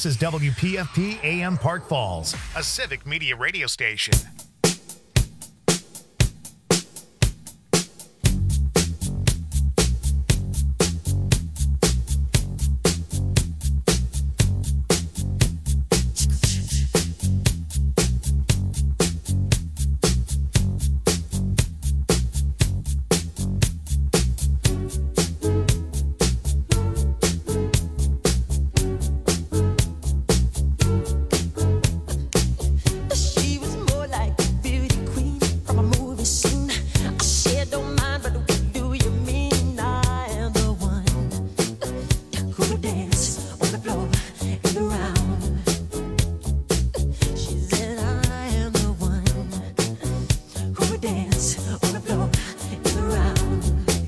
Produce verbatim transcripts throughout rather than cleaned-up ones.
This is W P F P A M Park Falls, a civic media radio station. She was more like a beauty queen from a movie scene. I said, don't mind, but what do you mean? I am the one who would dance on the floor and around. She said, I am the one who would dance on the floor and around.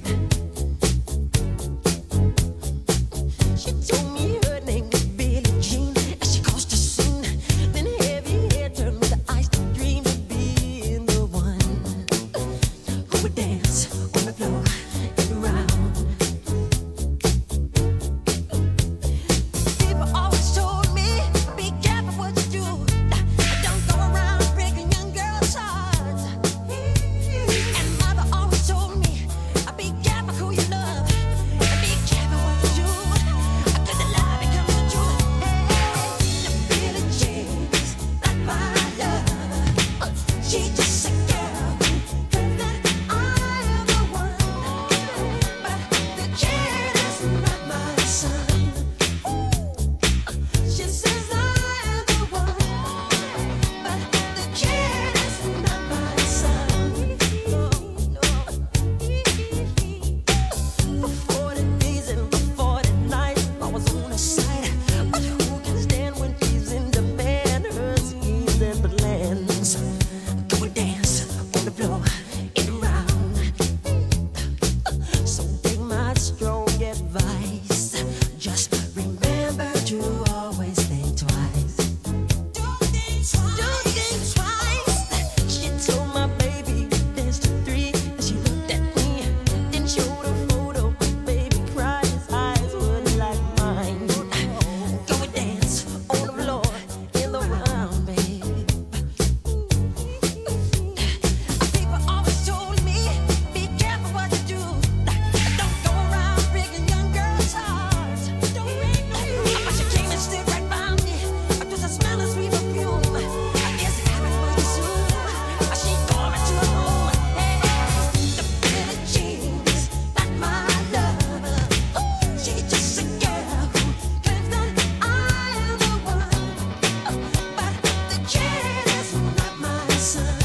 She told me her name was Billie Jean, and she caused a scene. Then heavy hair turned with the eyes to dream of being the one who would dance on the floor and around. People always told me, be careful what you do. Don't go around breaking young girls' hearts. And mother always told me, be careful who you love. Be careful what you do. Cause the love becomes the truth. Hey, Billie Jean's not my love. She's just a girl who claims that I am the one. But the kid is not my son. She says I am the one. But the kid is not my son. For forty days and for forty nights, I was on her side. But who can stand when she's in demand? Her schemes and plans. Go and dance on the floor and around. So take my strong advice. Just remember to always think twice. Don't think twice. She told my baby dance to three. And she looked at me, then showed a photo. Baby cried, his eyes were like mine. Go and dance on the floor in the round, babe. People always told me, be careful what you do. Don't go around breaking young girls' hearts. Don't break no heart. But she came and stood right by me. Just the smell of sweet perfume. I guess it happened pretty soon. She called me to her home. Hey, the Billie Jean's not my love. She's just a girl who claims that I am the one. But the kid is not my son.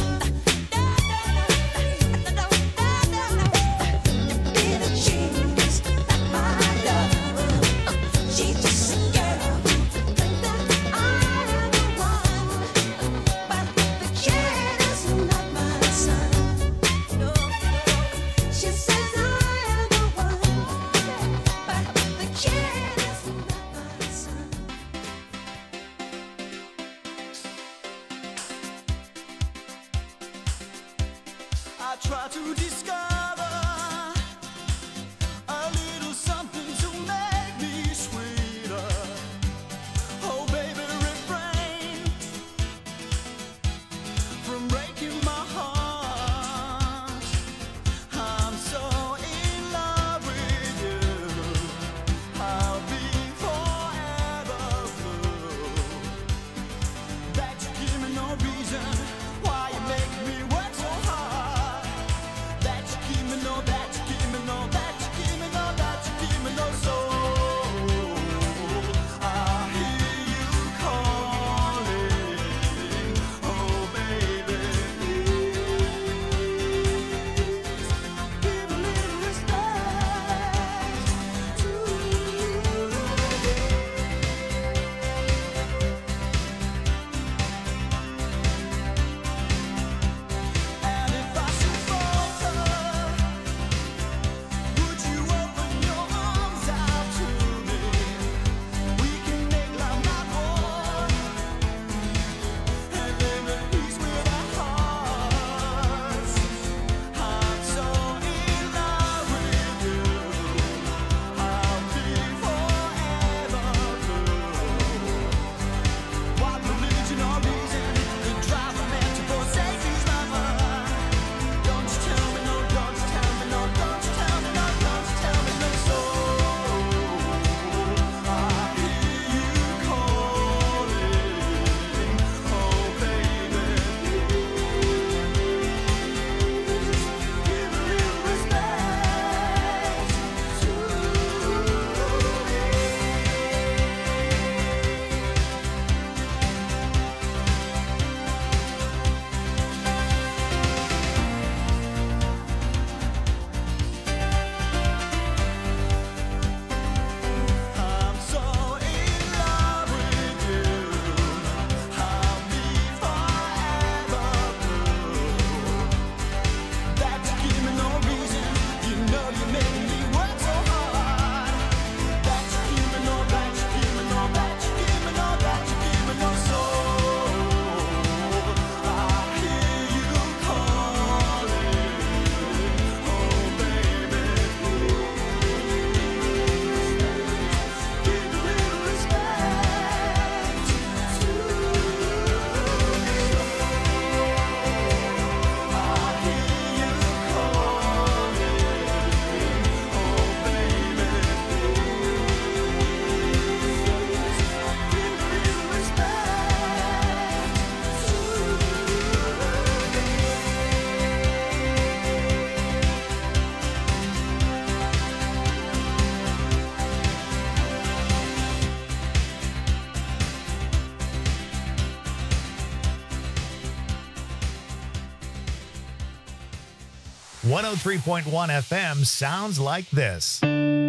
Billie Jean's not my love. She's just a girl who claims that I am the one. But the kid is not my son. No, she says I am the one. But the kid is not my son. I try to discover a little something to make me sweeter. Oh, baby, refrain from breaking my heart. I'm so in love with you. I'll be forever blue. That you give me no reason why you make me work so hard. That you one oh three point one F M sounds like this.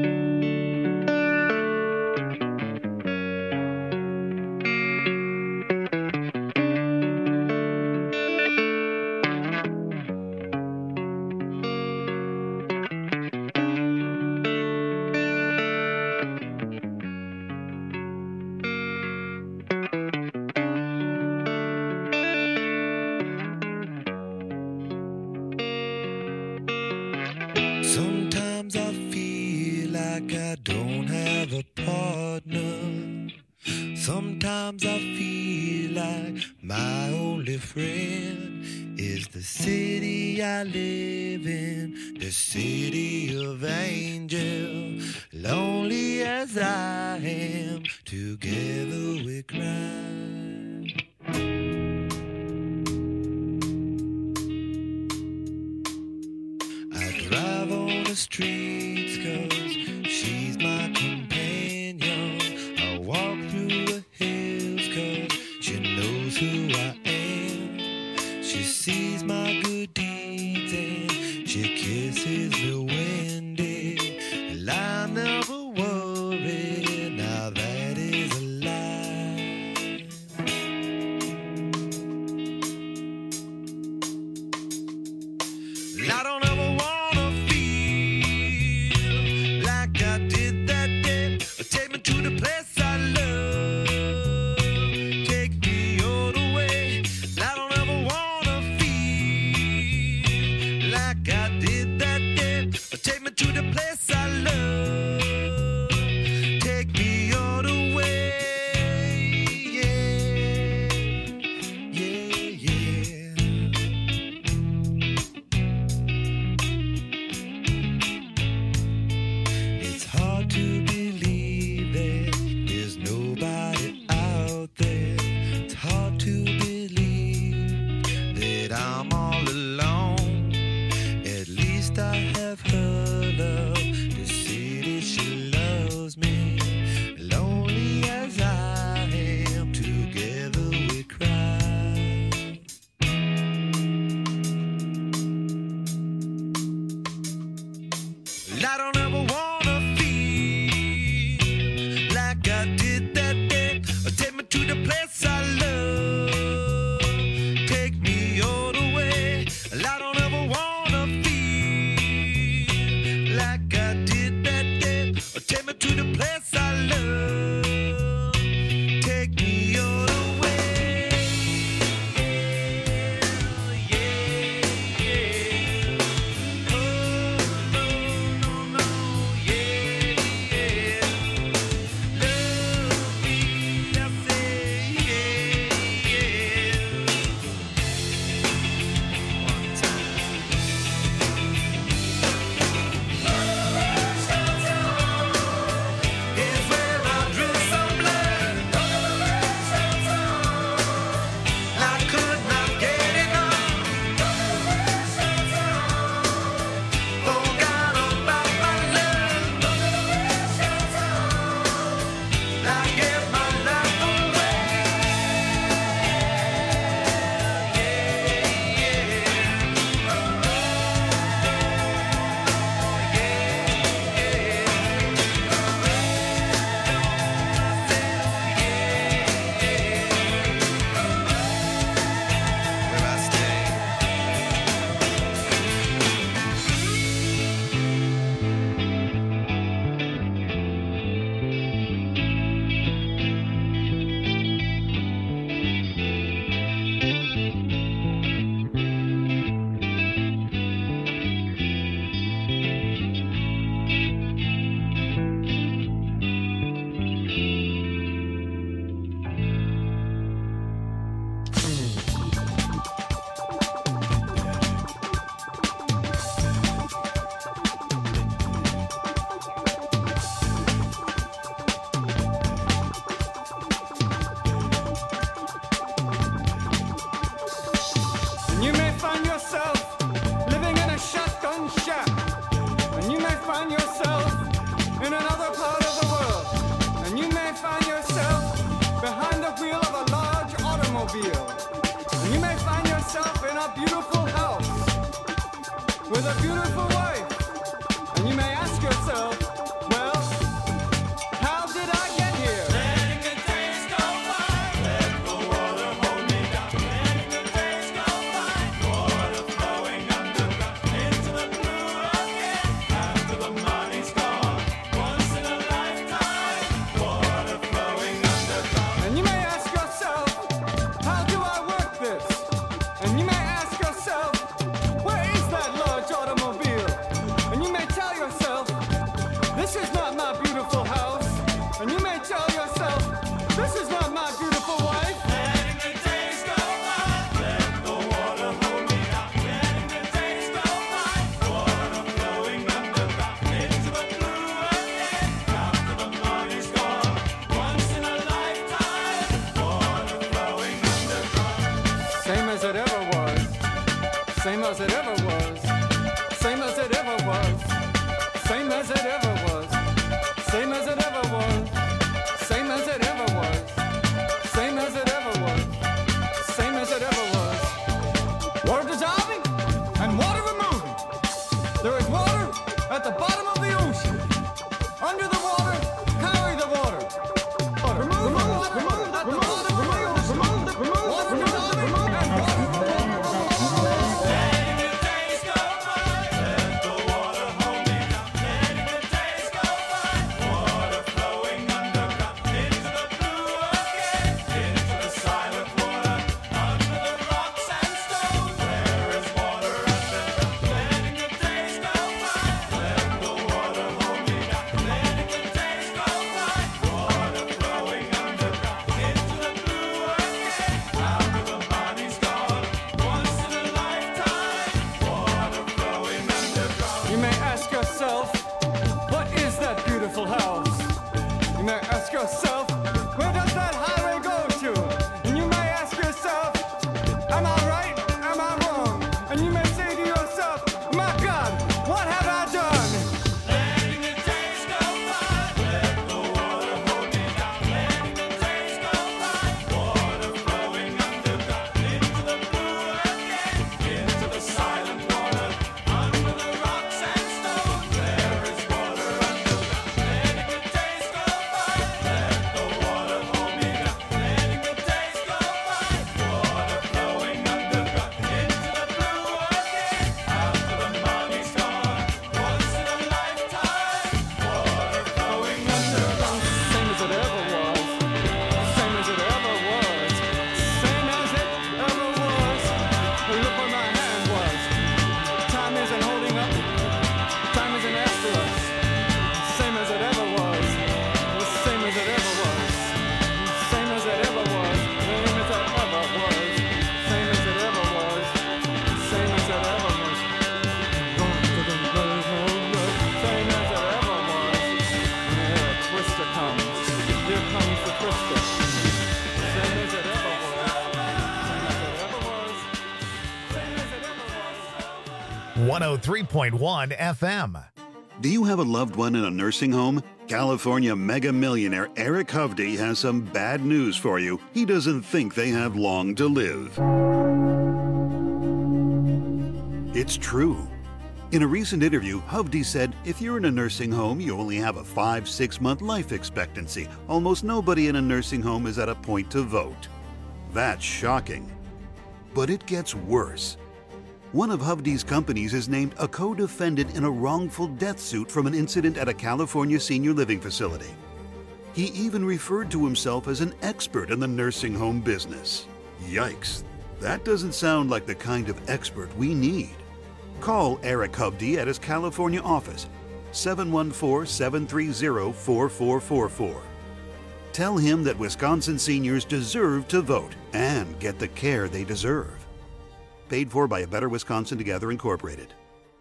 Sometimes I feel like I don't have a partner. Sometimes I feel like my only friend is the city I live in, the city of angels. Lonely as I am, together we cry. Drive on the streets 'cause she's my companion. I walk through the hills 'cause she knows who I am. She sees my good deeds and she kisses me windy. And I never worry, now that is a lie. And I don't ever want to the place I love, take me all the way. I don't ever wanna feel like I did that day. Take me to the place I love, take me all the way. Yeah, yeah, yeah. It's hard to believe there's nobody out there. It's hard to believe that I'm all alone. At least I have her love to see that she loves me. Lonely as I am, together we cry. I don't ever wanna feel like I did that day. Take me to the place I love, take me all the way. I don't ever wanna feel like I did that day. Take me to the place I love, take me all the way. Yeah, yeah, yeah. Oh, no, no, no, yeah, yeah. Love me, I say, yeah, yeah. One time. It's where I drew some blood. I could not get enough. Forgot about my love. I gave my life away. Where I stay. You may find yourself living in a shotgun shack, and you may find yourself in another part of the world, and you may find yourself behind the wheel of a large automobile, and you may find yourself in a beautiful house with a a beautiful wife. And you may ask yourself, well, how did I get here? Letting the days go by, let the water hold me down. Letting the days go by, water flowing underground into the blue again. After the money's gone, once in a lifetime, water flowing underground. And you may ask yourself, how do I work this? And you may ask yourself, where is that large automobile? And you may tell yourself, this is not my beautiful house. And you may tell yourself, this is not my beautiful wife. Letting the days go by, let the water hold me down. Letting the days go by, water flowing underground into the blue again. After the money's gone, once in a lifetime, water flowing underground. Same as it ever was. Same as it ever was. Same as it ever was. Same as it ever was. Same as it ever was. Same as it ever was. Same as it ever was. Same as it ever was. Water dissolving and water removing. There is water at the bottom of the ocean. Under the water, carry the water. Water. Remove the water. Remove at the bottom of the ocean. Remove the water dissolving and water removing. Letting the days go by, let the water hold me down. Letting the days go by, water flowing underground into the blue again, into the silent water, under the rocks and stones. There is water underground. Letting the days go by, let the water hold me down. Letting the days go by, water flowing underground into the blue again. After the money's gone, once in a lifetime, water flowing underground. You may ask yourself, what is that beautiful house? You may ask yourself, where does that highway go to? And you may ask yourself, am I right? Am I wrong? And you may say to yourself, my God, what have I done? Letting the days go by, let the water hold me down. Letting the days go by, water flowing underground into the blue again, into the silent water, under the rocks and stones. There is water underground. Letting the days go by, let the water hold me down. Letting the days go by, water flowing underground into the blue again. After the money's gone, once in a lifetime, water flowing underground. Same as it ever was. Same as it ever was. Same as it ever was. Well, look where my hand was. Time isn't holding up. Time isn't after us. Same as it ever was. The same as it ever was. Same as it ever was. Same as it ever was. Same as it ever was. Same as it ever was. Same as it ever was. Here a twister comes. Here comes the twister. Same as it ever was. Same as it ever was. Same as it ever was. one oh three point one F M. Do you have a loved one in a nursing home? California mega millionaire Eric Hovde has some bad news for you. He doesn't think they have long to live. It's true. In a recent interview, Hovde said, if you're in a nursing home, you only have a five, six month life expectancy. Almost nobody in a nursing home is at a point to vote. That's shocking. But it gets worse. One of Hovde's companies is named a co-defendant in a wrongful death suit from an incident at a California senior living facility. He even referred to himself as an expert in the nursing home business. Yikes, that doesn't sound like the kind of expert we need. Call Eric Hovde at his California office, seven one four, seven three zero, four four four four. Tell him that Wisconsin seniors deserve to vote and get the care they deserve. Paid for by A Better Wisconsin Together Incorporated.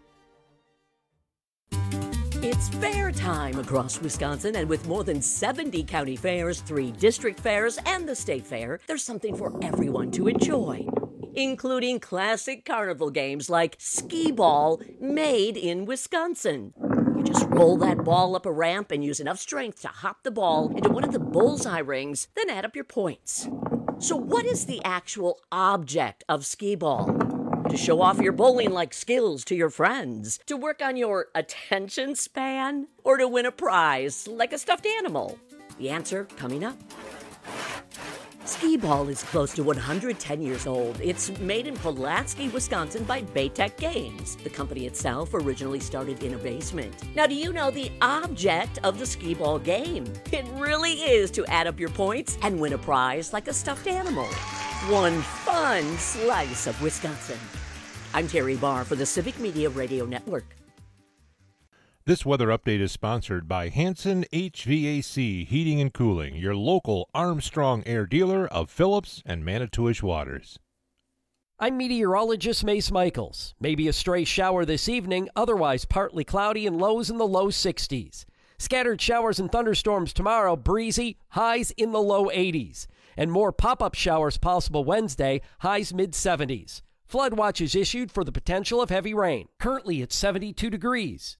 It's fair time across Wisconsin, and with more than seventy county fairs, three district fairs, and the state fair, there's something for everyone to enjoy, including classic carnival games like skee ball, made in Wisconsin. You just roll that ball up a ramp and use enough strength to hop the ball into one of the bullseye rings, then add up your points. So what is the actual object of skee ball? To show off your bowling-like skills to your friends? To work on your attention span? Or to win a prize like a stuffed animal? The answer coming up. Skee-Ball is close to one hundred ten years old. It's made in Pulaski, Wisconsin by Baytech Games. The company itself originally started in a basement. Now, do you know the object of the Skee-Ball game? It really is to add up your points and win a prize like a stuffed animal. One fun slice of Wisconsin. I'm Terry Barr for the Civic Media Radio Network. This weather update is sponsored by Hanson H V A C Heating and Cooling, your local Armstrong Air dealer of Phillips and Manitowish Waters. I'm meteorologist Mace Michaels. Maybe a stray shower this evening, otherwise partly cloudy and lows in the low sixties. Scattered showers and thunderstorms tomorrow, breezy, highs in the low eighties. And more pop-up showers possible Wednesday, highs mid-seventies. Flood watch is issued for the potential of heavy rain. Currently it's seventy-two degrees.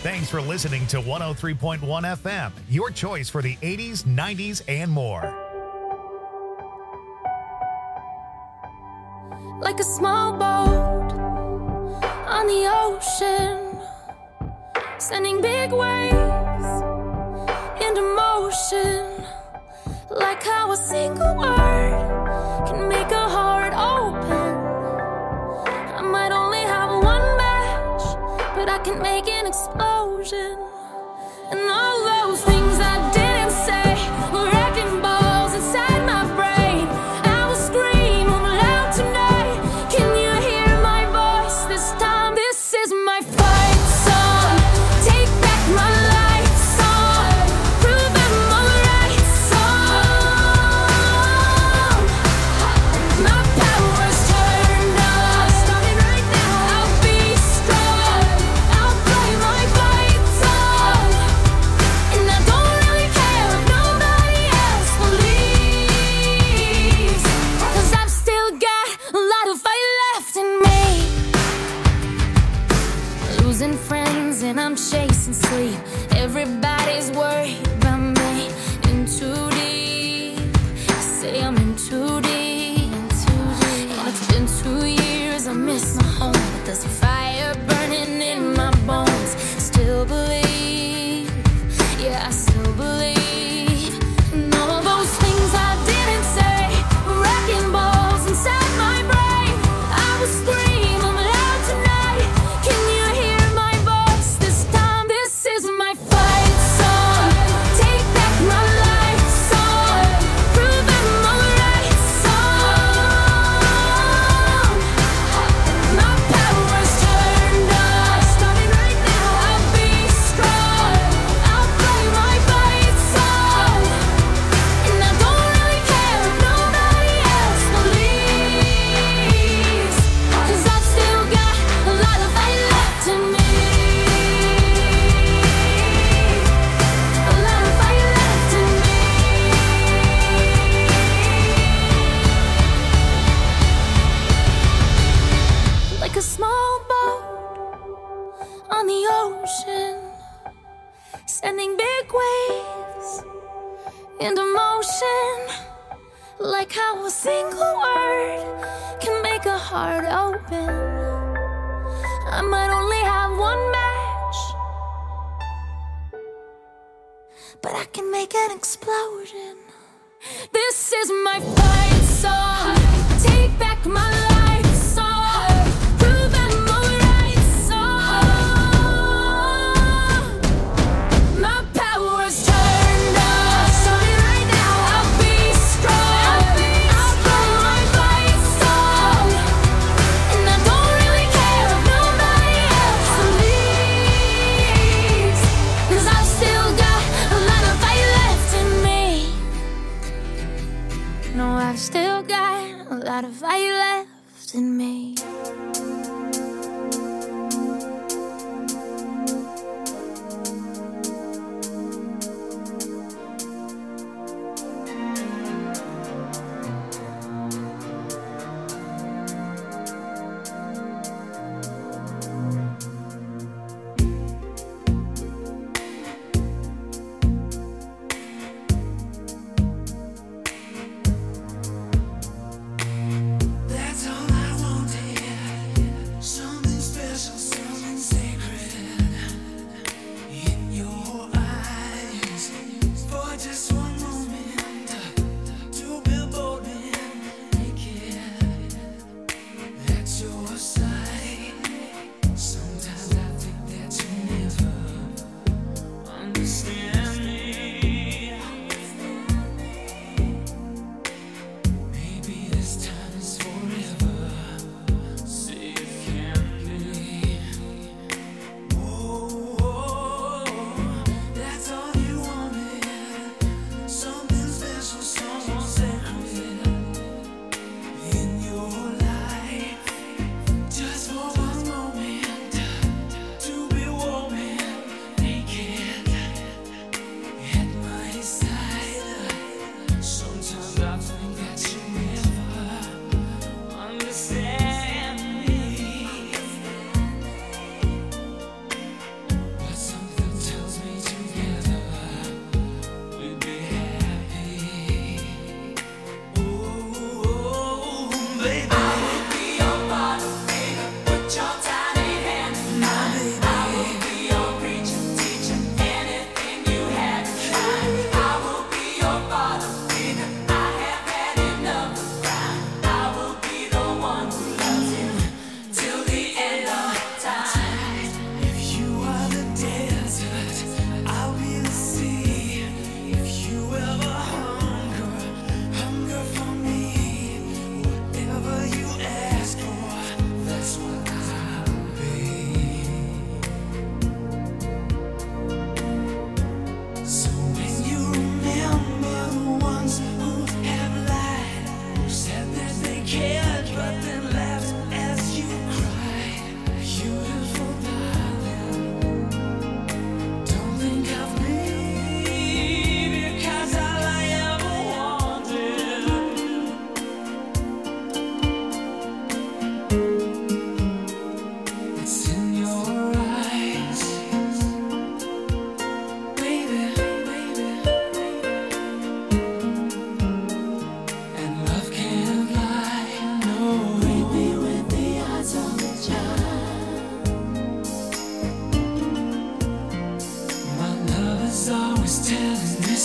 Thanks for listening to one oh three point one F M, your choice for the eighties, nineties, and more. Like a small boat on the ocean, sending big waves into motion. Like how a single word can make a heart open. I might only have one match, but I can make an explosion. And all those things I didn't say were wrecking balls inside my brain. I will scream loud tonight. Can you hear my voice this time? This is my fight song. Take back my life song. Prove I'm on the right song. My power's turned on. Starting right now. I'll be strong. I'll play my fight song. And I don't really care if nobody else believes. 'Cause I've still got a lot of fight left in me. Losing friends and I'm chasing sleep. Everybody's worried about me. In too deep. Say I'm in too deep. And it's been two years. I miss my home, but there's a fire burning in my bones. Still believe. Yeah, I still believe. And all those things I didn't say were wrecking balls inside my brain. I will scream I'm loud tonight. Can you hear my voice this time? This is my fight song. Take back my life song. Prove I'm on the right song. My power's turned on. Starting right now. I'll be strong. I'll play my fight song. And I don't really care if nobody else believes. 'Cause I've still got a lot of fight left in me. A lot of fight left in me. Like a small boat on the ocean, sending big waves into motion. Like how a single word can make a heart open. I might only have one match, but I can make an explosion. This is my fight song. Take back my life song. Prove I'm on the right song. My power's turned on. Starting right now. I'll be strong. I'll play my fight song. And I don't really care if nobody else believes. 'Cause I've still got a lot of fight left in me. No, I've still got a lot of fight left in me. That's all I wanted.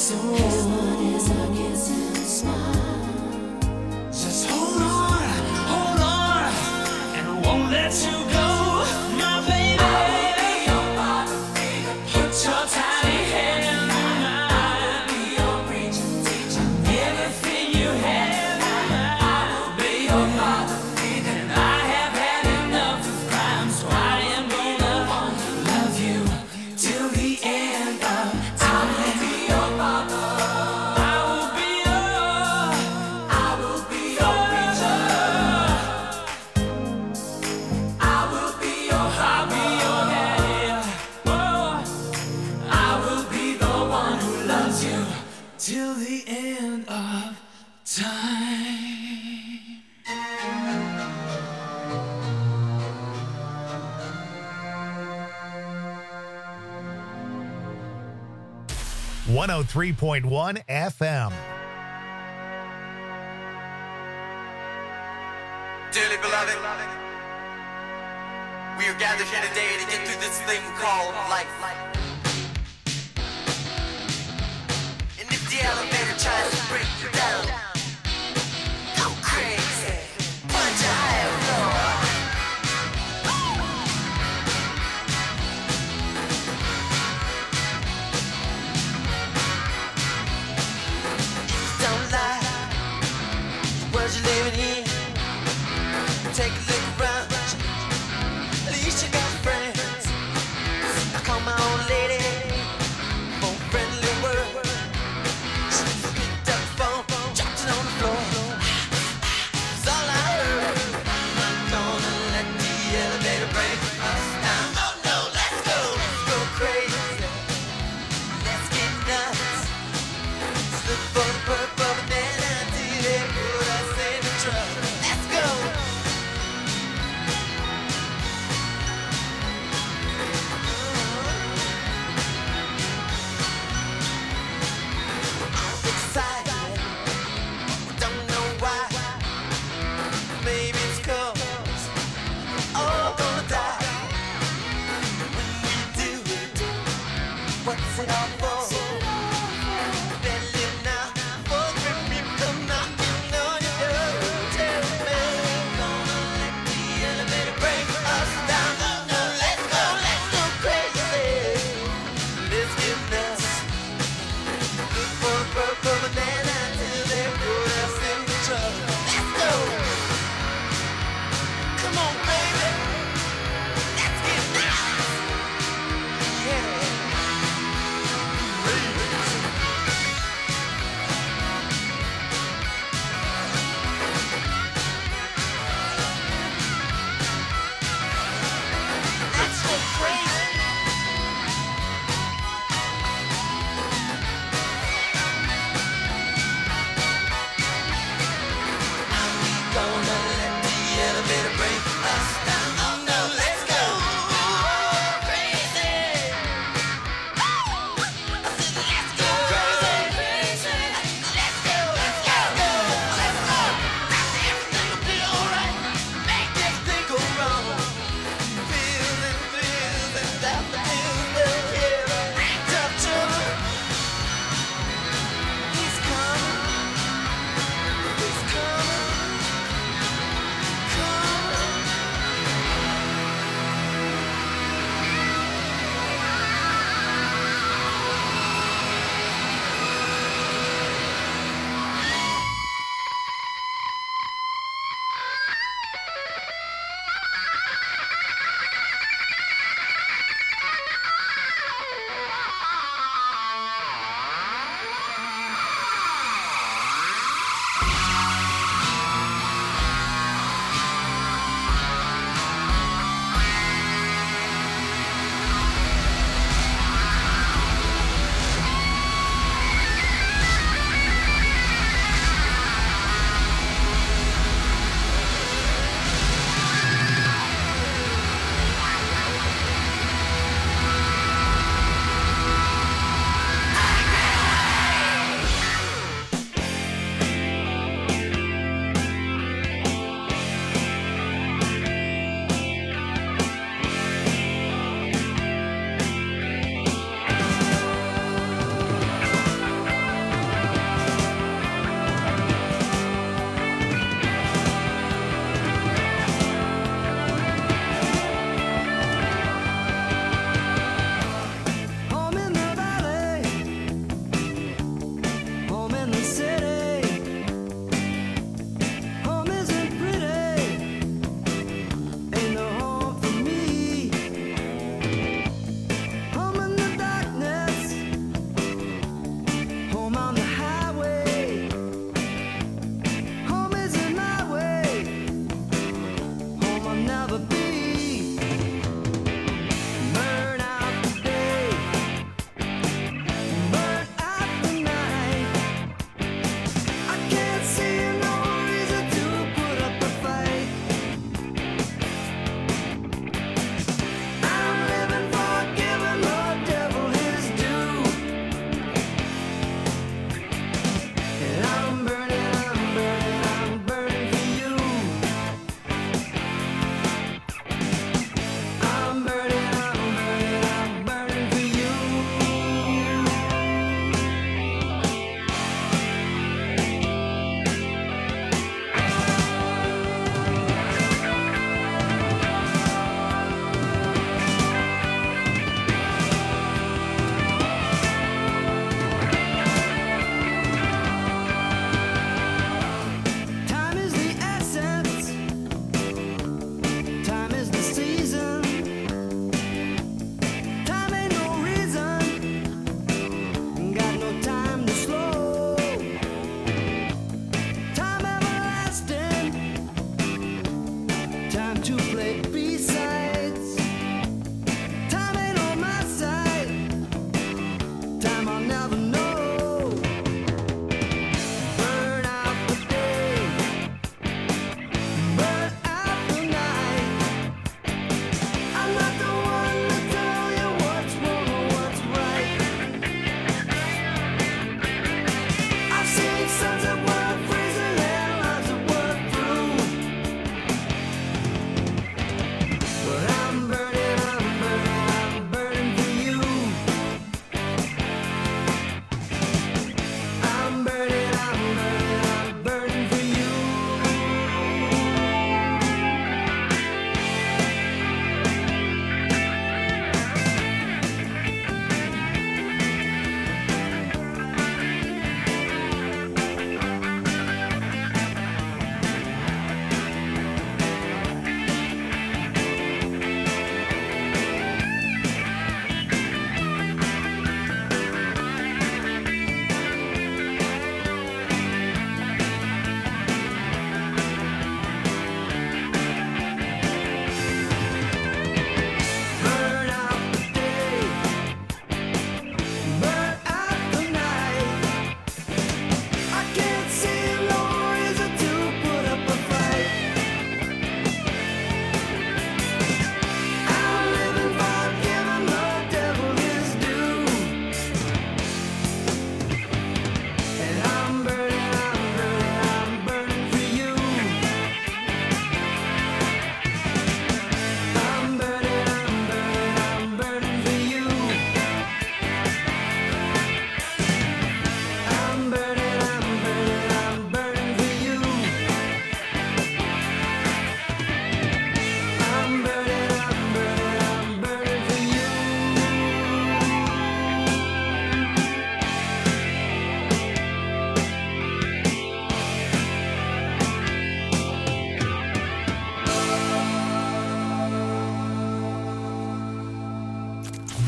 Just hold on, hold on, and I won't let you go, my baby. I will be your father, baby. Put your tiny hand in mine. I will be your preacher, teacher. Everything you have in mind. I will be your father, baby. And I have had enough of crime, so I am gonna love you till the end of time. I will be your father. Till the end of time. one oh three point one F M. Dearly beloved, we are gathered here today to get through this thing called life. The elevator tries to break you down. Go crazy. Punch a higher floor. Don't lie. The world you're living in. Take a look around. At least you got friends. I call my old lady. For friendly word. Dropped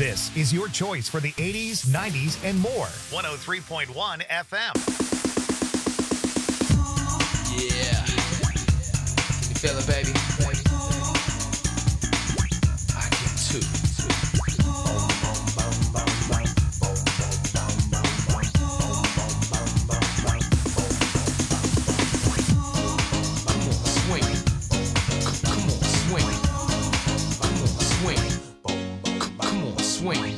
This is your choice for the eighties, nineties, and more. one oh three point one F M. Yeah. Can you feel it, baby? I can too. Swing.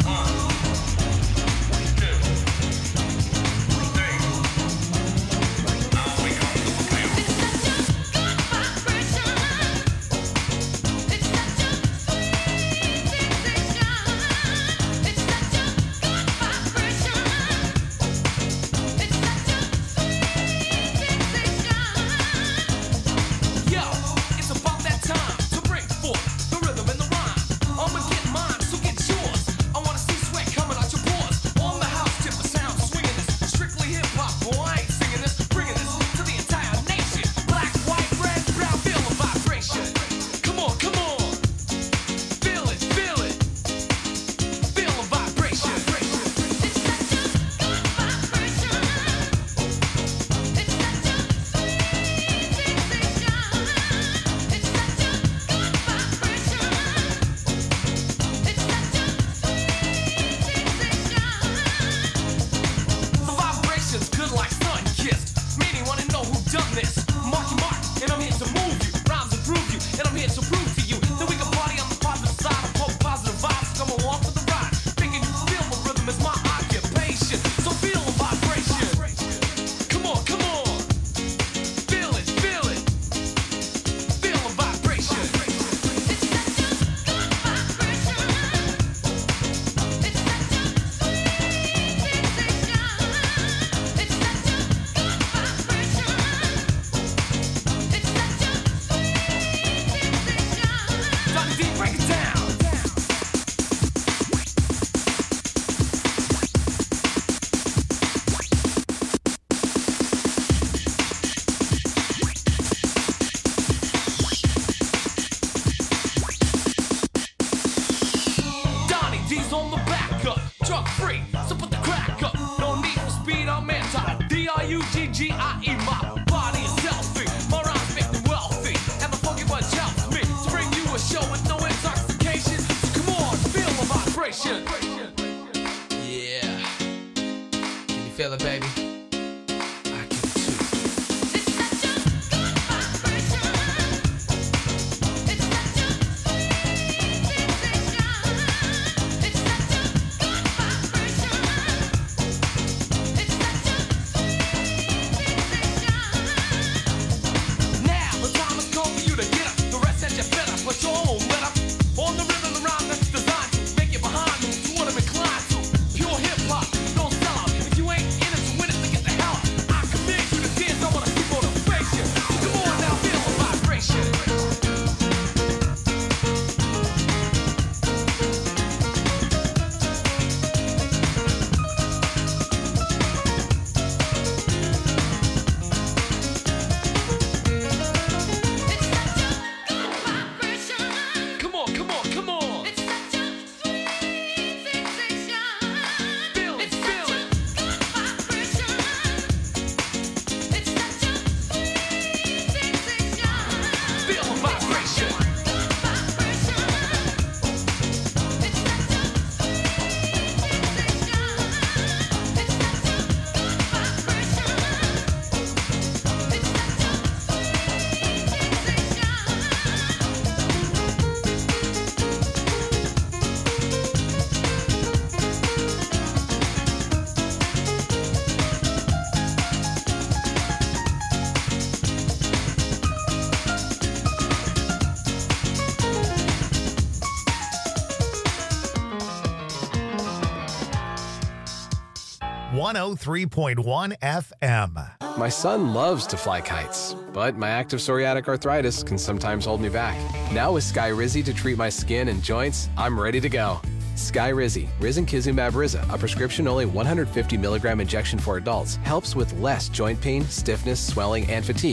one oh three point one F M. My son loves to fly kites, but my active psoriatic arthritis can sometimes hold me back. Now with Skyrizi to treat my skin and joints, I'm ready to go. Skyrizi, Risankizumab Riza, a prescription-only one hundred fifty milligram injection for adults, helps with less joint pain, stiffness, swelling, and fatigue.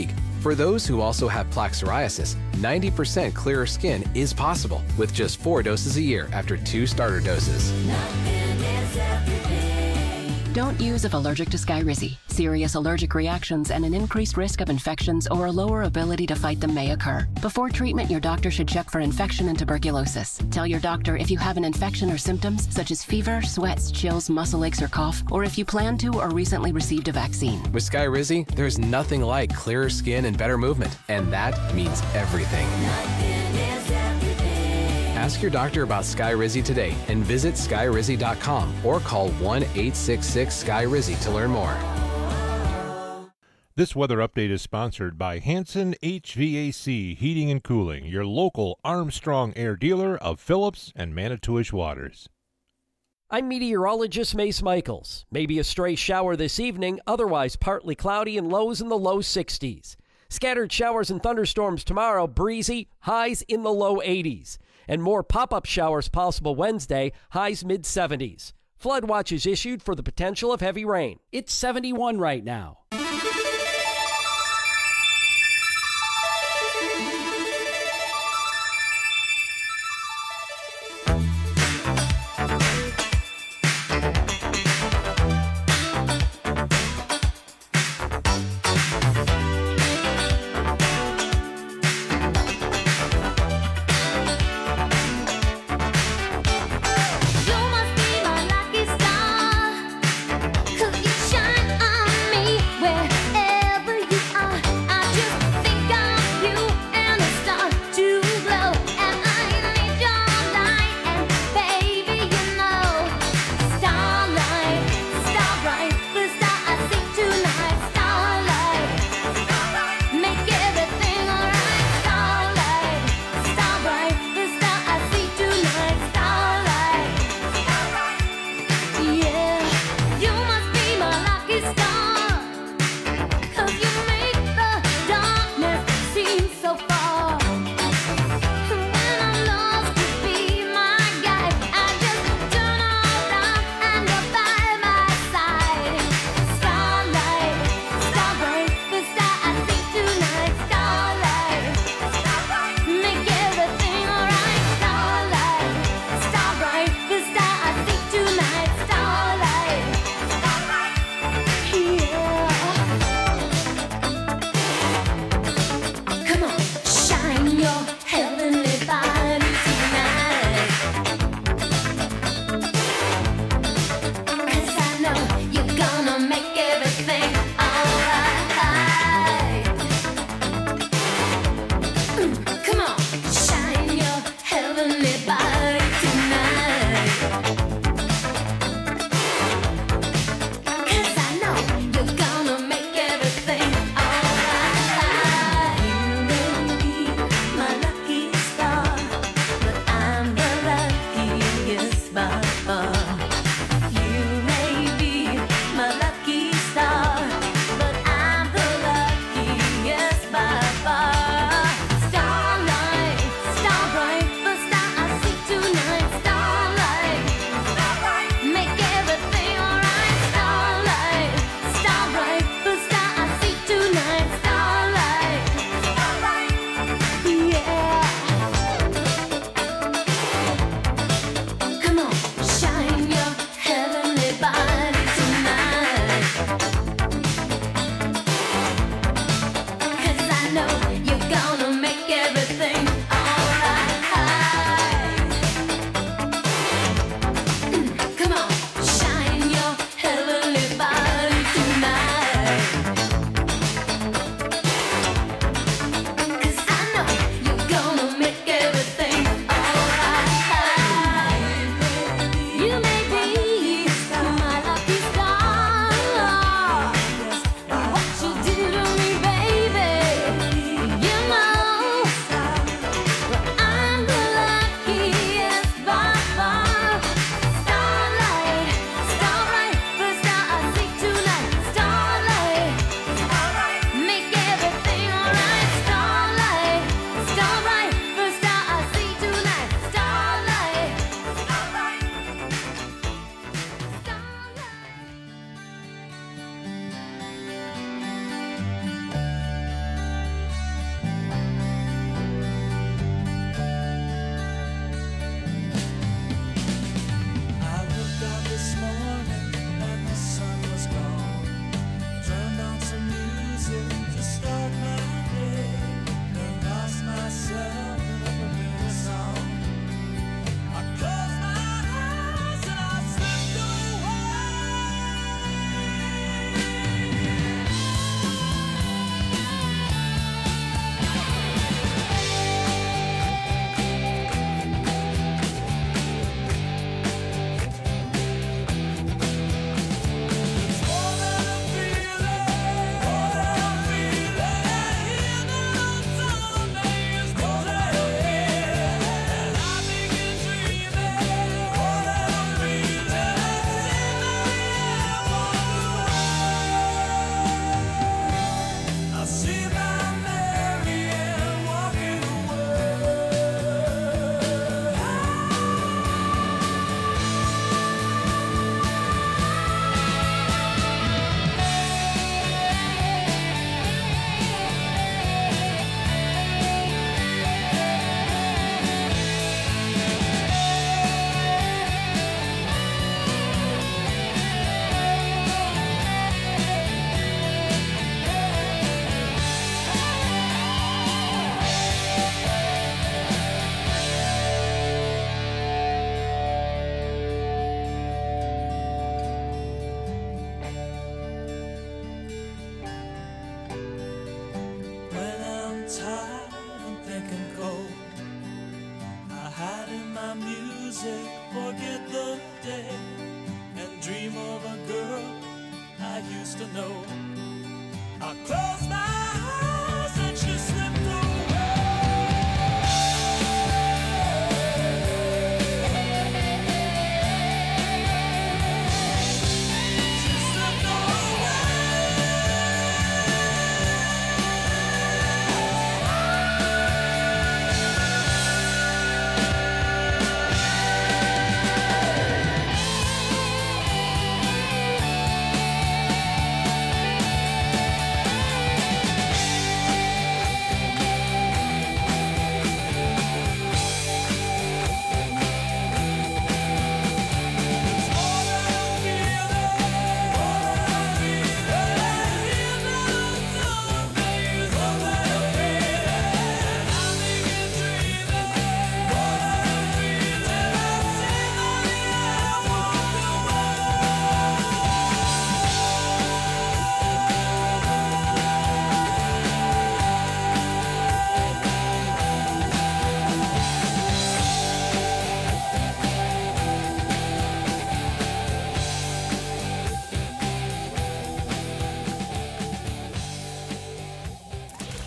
For those who also have plaque psoriasis, ninety percent clearer skin is possible with just four doses a year after two starter doses. Don't use if allergic to Skyrizi. Serious allergic reactions and an increased risk of infections or a lower ability to fight them may occur. Before treatment, your doctor should check for infection and tuberculosis. Tell your doctor if you have an infection or symptoms such as fever, sweats, chills, muscle aches, or cough, or if you plan to or recently received a vaccine. With Skyrizi, there's nothing like clearer skin and better movement, and that means everything. Ask your doctor about Skyrizi today and visit Skyrizi dot com or call one eight six six Sky Rizzy to learn more. This weather update is sponsored by Hanson H V A C Heating and Cooling, your local Armstrong Air dealer of Phillips and Manitowish waters. I'm meteorologist Mace Michaels. Maybe a stray shower this evening, otherwise partly cloudy and lows in the low sixties. Scattered showers and thunderstorms tomorrow, breezy, highs in the low eighties. And more pop-up showers possible Wednesday, highs mid seventies. Flood watch is issued for the potential of heavy rain. It's seventy-one right now. Could you shine on me?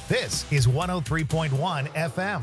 This is one oh three point one F M.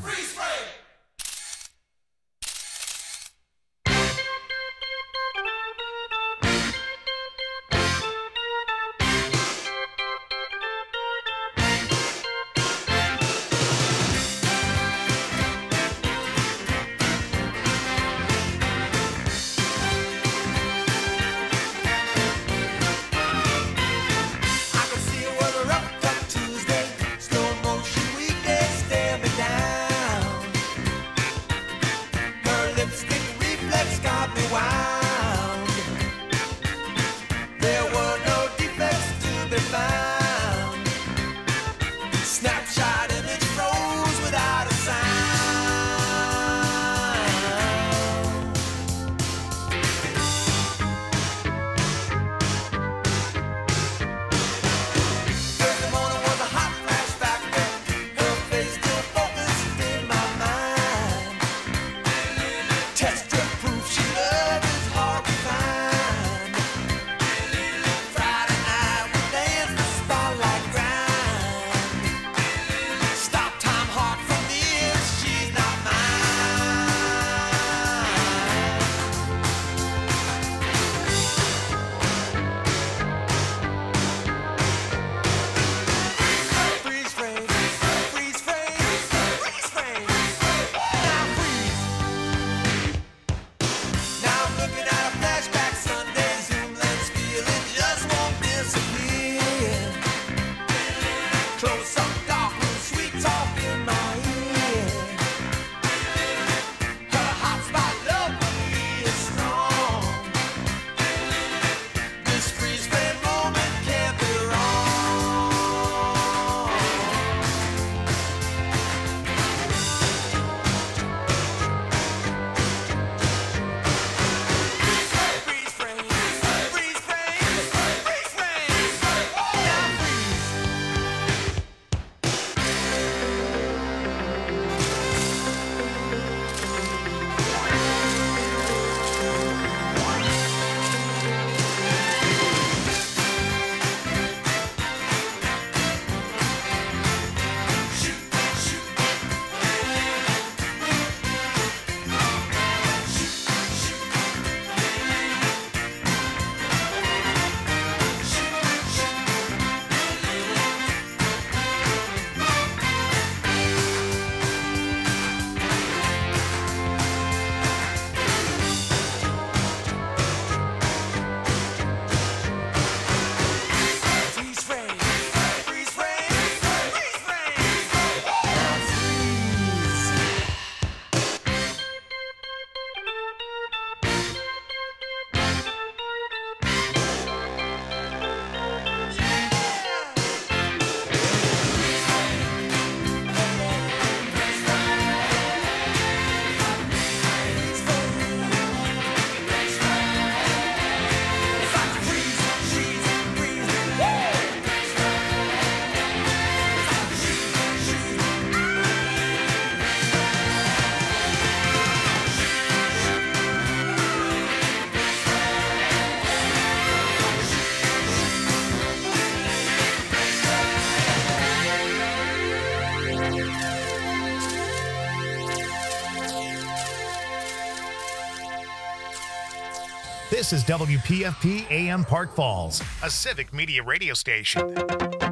This is W P F P A M Park Falls, a civic media radio station.